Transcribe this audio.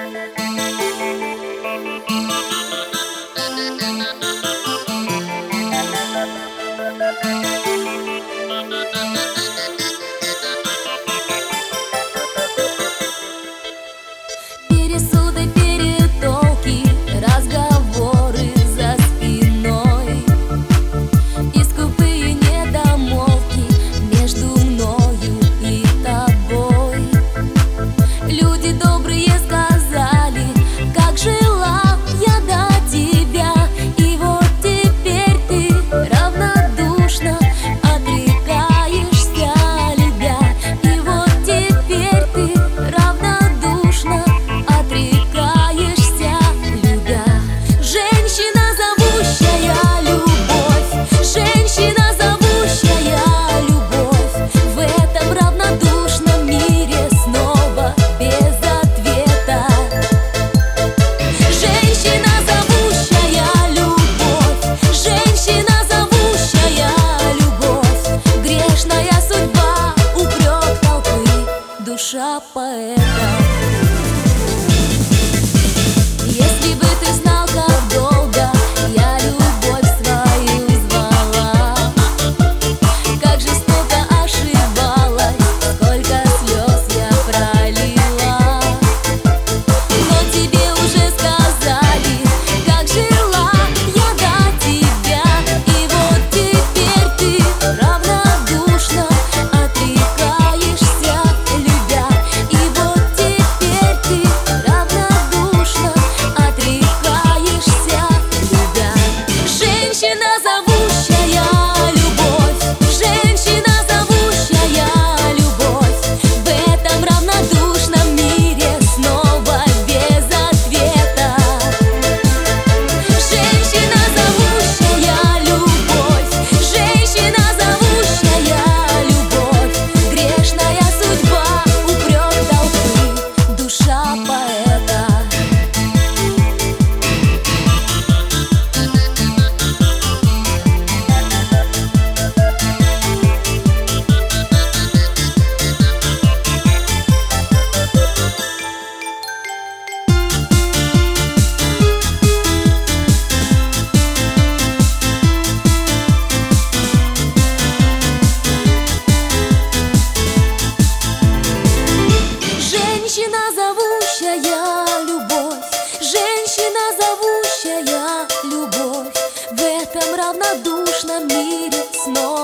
Пересуды, перетолки, разговоры за спиной и скупые недомолвки между мною и тобой. Люди добрые сказали, как жила я до тебя, и вот теперь ты равнодушно отрекаешься, любя. И вот теперь ты равнодушно отрекаешься, любя. Женщина, зовущая любовь, женщина, зовущая любовь, в этом равнодушном мире снова без ответа. Женщина, зовущая любовь, женщина, зовущая любовь, грешная судьба, упрек толпы, душа поэта. Если бы ты знал, как долго я любовь свою звала, как жестоко ошибалась, сколько слез я пролила. Но тебе уже сказали, как жила я до тебя, и вот теперь ты равнодушно отрекаешься, любя. И вот теперь ты равнодушно отрекаешься, любя. Женщина, зовущая любовь, женщина, зовущая любовь, в этом равнодушном мире снова без ответа. Женщина, зовущая любовь, женщина, зовущая любовь, грешная судьба, упрек толпы, душа поэта. Женщина, зовущая любовь, женщина, зовущая любовь, в этом равнодушном мире снова